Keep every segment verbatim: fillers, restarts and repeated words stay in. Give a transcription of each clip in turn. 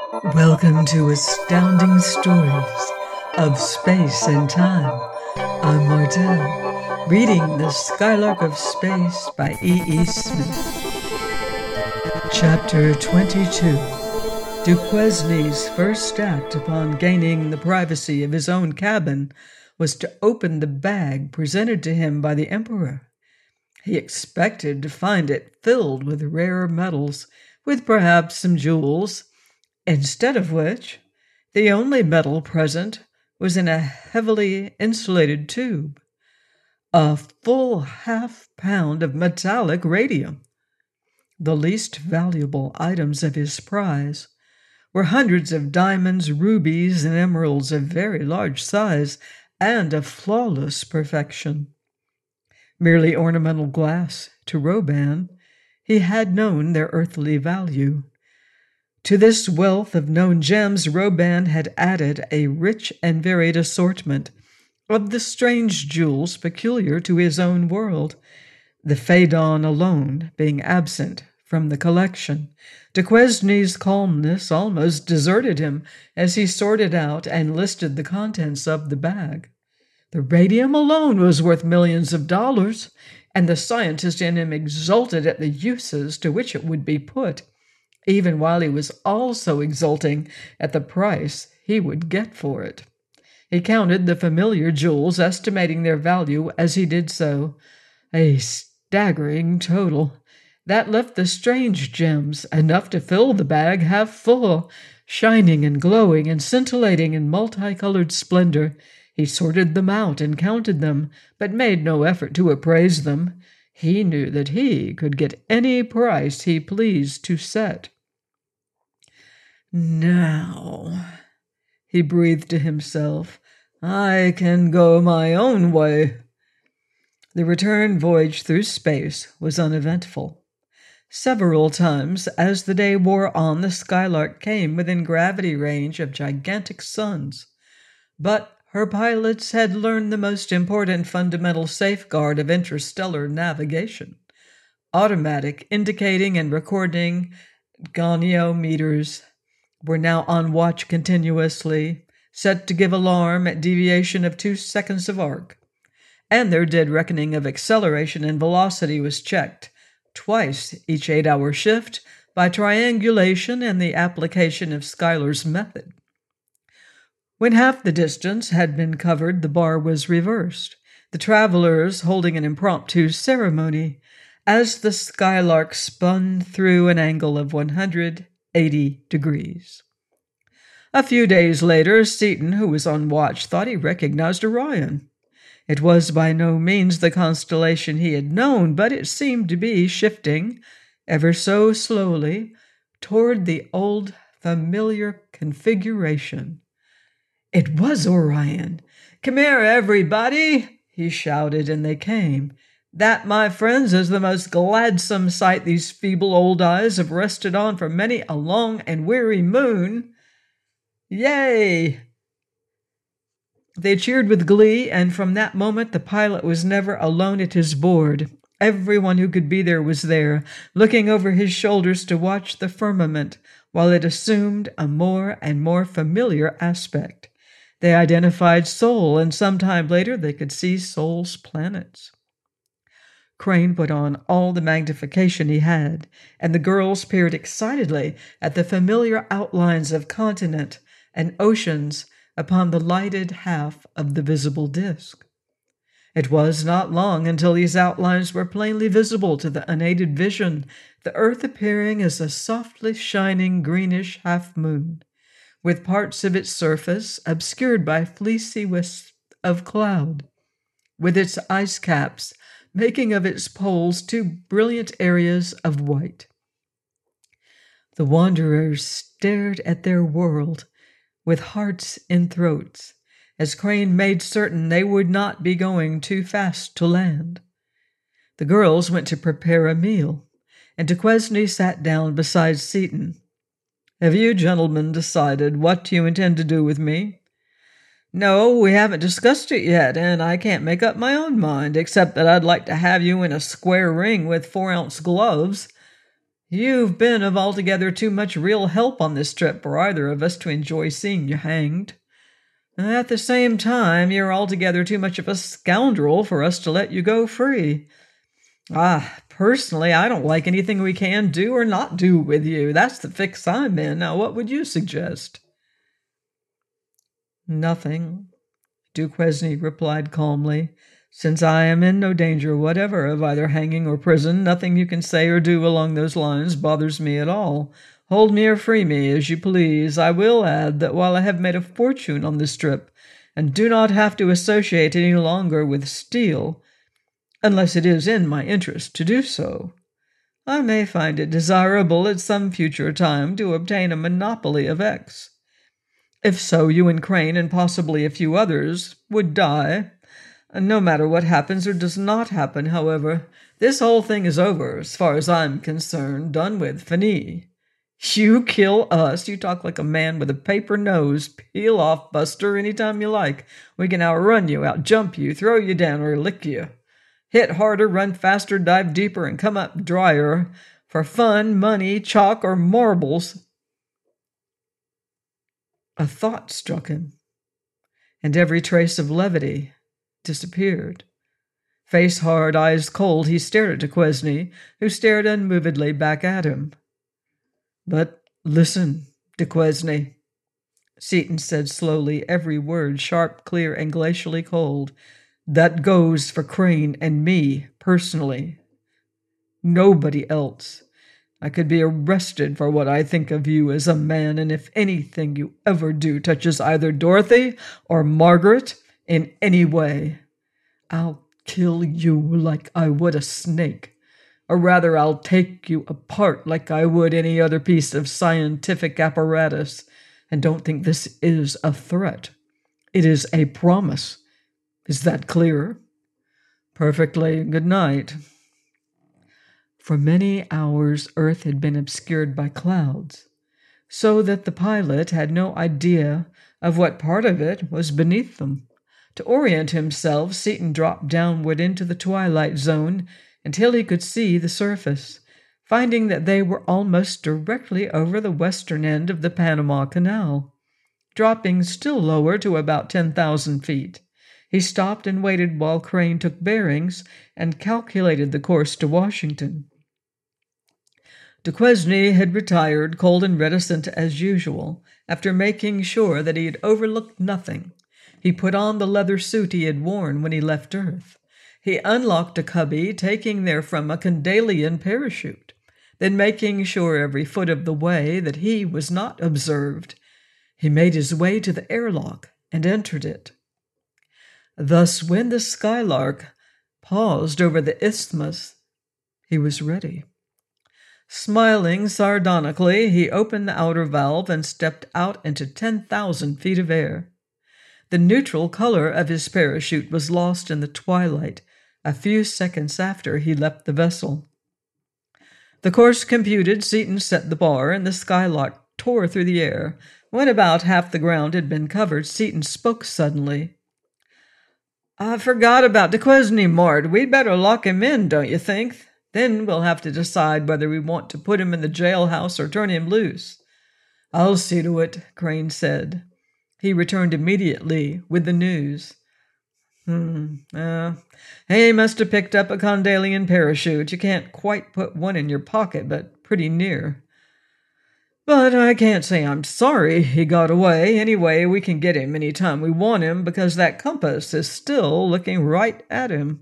Welcome to Astounding Stories of Space and Time. I'm Martell, reading The Skylark of Space by E E. Smith. Chapter twenty-two. Duquesne's first act upon gaining the privacy of his own cabin was to open the bag presented to him by the Emperor. He expected to find it filled with rare metals, with perhaps some jewels, instead of which, the only metal present was in a heavily insulated tube, a full half pound of metallic radium. The least valuable items of his prize were hundreds of diamonds, rubies, and emeralds of very large size and of flawless perfection. Merely ornamental glass to Roban, he had known their earthly value. To this wealth of known gems, Roban had added a rich and varied assortment of the strange jewels peculiar to his own world, the Phaedon alone being absent from the collection. Duquesne's calmness almost deserted him as he sorted out and listed the contents of the bag. The radium alone was worth millions of dollars, and the scientist in him exulted at the uses to which it would be put, even while he was also exulting at the price he would get for it. He counted the familiar jewels, estimating their value as he did so. A staggering total. That left the strange gems, enough to fill the bag half full, shining and glowing and scintillating in multicolored splendor. He sorted them out and counted them, but made no effort to appraise them. He knew that he could get any price he pleased to set. Now, he breathed to himself, I can go my own way. The return voyage through space was uneventful. Several times, as the day wore on, the Skylark came within gravity range of gigantic suns, but her pilots had learned the most important fundamental safeguard of interstellar navigation. Automatic indicating and recording goniometers were now on watch continuously, set to give alarm at deviation of two seconds of arc, and their dead reckoning of acceleration and velocity was checked twice each eight-hour shift by triangulation and the application of Schuyler's method. When half the distance had been covered, the bar was reversed, the travelers holding an impromptu ceremony as the Skylark spun through an angle of one hundred eighty degrees. A few days later, Seaton, who was on watch, thought he recognized Orion. It was by no means the constellation he had known, but it seemed to be shifting, ever so slowly, toward the old familiar configuration. It was Orion. Come here, everybody, he shouted, and they came. That, my friends, is the most gladsome sight these feeble old eyes have rested on for many a long and weary moon. Yay! They cheered with glee, and from that moment the pilot was never alone at his board. Everyone who could be there was there, looking over his shoulders to watch the firmament, while it assumed a more and more familiar aspect. They identified Sol, and some time later they could see Sol's planets. Crane put on all the magnification he had, and the girls peered excitedly at the familiar outlines of continent and oceans upon the lighted half of the visible disk. It was not long until these outlines were plainly visible to the unaided vision, the earth appearing as a softly shining greenish half-moon, with parts of its surface obscured by fleecy wisps of cloud, with its ice caps making of its poles two brilliant areas of white. The wanderers stared at their world with hearts in throats, as Crane made certain they would not be going too fast to land. The girls went to prepare a meal, and Duquesne sat down beside Seaton. Have you gentlemen decided what you intend to do with me? No, we haven't discussed it yet, and I can't make up my own mind, except that I'd like to have you in a square ring with four-ounce gloves. You've been of altogether too much real help on this trip for either of us to enjoy seeing you hanged. At the same time, you're altogether too much of a scoundrel for us to let you go free. Ah, personally, I don't like anything we can do or not do with you. That's the fix I'm in. Now, what would you suggest?" "Nothing," Duquesne replied calmly. "Since I am in no danger whatever of either hanging or prison, nothing you can say or do along those lines bothers me at all. Hold me or free me, as you please. I will add that while I have made a fortune on this trip, and do not have to associate any longer with steel, unless it is in my interest to do so, I may find it desirable at some future time to obtain a monopoly of X. If so, you and Crane, and possibly a few others, would die. No matter what happens or does not happen, however, this whole thing is over, as far as I'm concerned. Done with. Fini. You kill us? You talk like a man with a paper nose. Peel off, Buster, any time you like. We can outrun you, outjump you, throw you down, or lick you. Hit harder, run faster, dive deeper, and come up drier. For fun, money, chalk, or marbles." A thought struck him, and every trace of levity disappeared. Face hard, eyes cold, he stared at Duquesne, who stared unmovedly back at him. "But listen, Duquesne," Seaton said slowly, every word sharp, clear, and glacially cold. "That goes for Crane and me, personally. Nobody else. I could be arrested for what I think of you as a man, and if anything you ever do touches either Dorothy or Margaret in any way, I'll kill you like I would a snake. Or rather, I'll take you apart like I would any other piece of scientific apparatus. And don't think this is a threat. It is a promise. Is that clear?" "Perfectly. Good night." For many hours, Earth had been obscured by clouds, so that the pilot had no idea of what part of it was beneath them. To orient himself, Seaton dropped downward into the twilight zone until he could see the surface, finding that they were almost directly over the western end of the Panama Canal. Dropping still lower to about ten thousand feet, he stopped and waited while Crane took bearings and calculated the course to Washington. Duquesne had retired, cold and reticent as usual, after making sure that he had overlooked nothing. He put on the leather suit he had worn when he left Earth. He unlocked a cubby, taking therefrom a Kandalian parachute. Then, making sure every foot of the way that he was not observed, he made his way to the airlock and entered it. Thus, when the Skylark paused over the isthmus, he was ready. Smiling sardonically, he opened the outer valve and stepped out into ten thousand feet of air. The neutral color of his parachute was lost in the twilight a few seconds after he left the vessel. The course computed, Seaton set the bar, and the Skylark tore through the air. When about half the ground had been covered, Seaton spoke suddenly. "I forgot about Duquesne, Mort. We'd better lock him in, don't you think? Then we'll have to decide whether we want to put him in the jailhouse or turn him loose." "I'll see to it," Crane said. He returned immediately with the news. Hmm, uh, he must have picked up a Kandalian parachute. You can't quite put one in your pocket, but pretty near. But I can't say I'm sorry he got away. Anyway, we can get him any time we want him, because that compass is still looking right at him."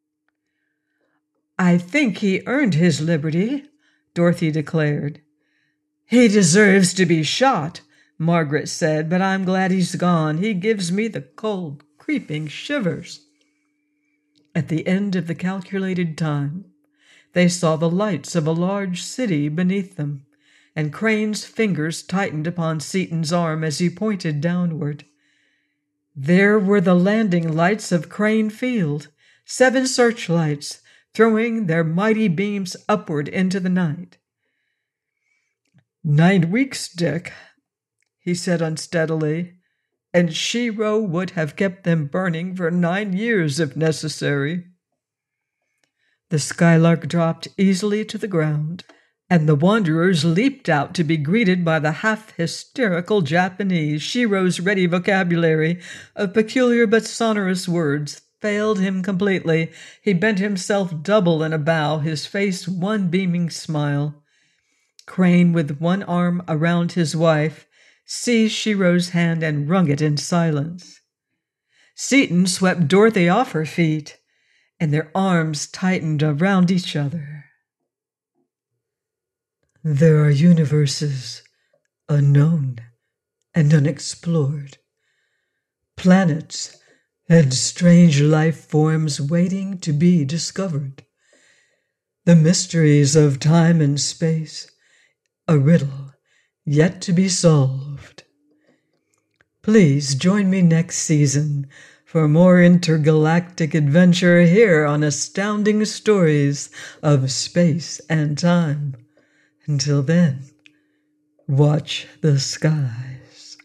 "I think he earned his liberty," Dorothy declared. "He deserves to be shot," Margaret said, "but I'm glad he's gone. He gives me the cold, creeping shivers." At the end of the calculated time, they saw the lights of a large city beneath them, and Crane's fingers tightened upon Seaton's arm as he pointed downward. There were the landing lights of Crane Field, seven searchlights, throwing their mighty beams upward into the night. "Nine weeks, Dick," he said unsteadily, "and Shiro would have kept them burning for nine years if necessary." The Skylark dropped easily to the ground, and the wanderers leaped out to be greeted by the half-hysterical Japanese. Shiro's ready vocabulary of peculiar but sonorous words failed him completely. He bent himself double in a bow, his face one beaming smile. Crane, with one arm around his wife, seized Shiro's hand and wrung it in silence. Seaton swept Dorothy off her feet, and their arms tightened around each other. There are universes unknown and unexplored, planets and strange life forms waiting to be discovered. The mysteries of time and space, a riddle yet to be solved. Please join me next season for more intergalactic adventure here on Astounding Stories of Space and Time. Until then, watch the skies.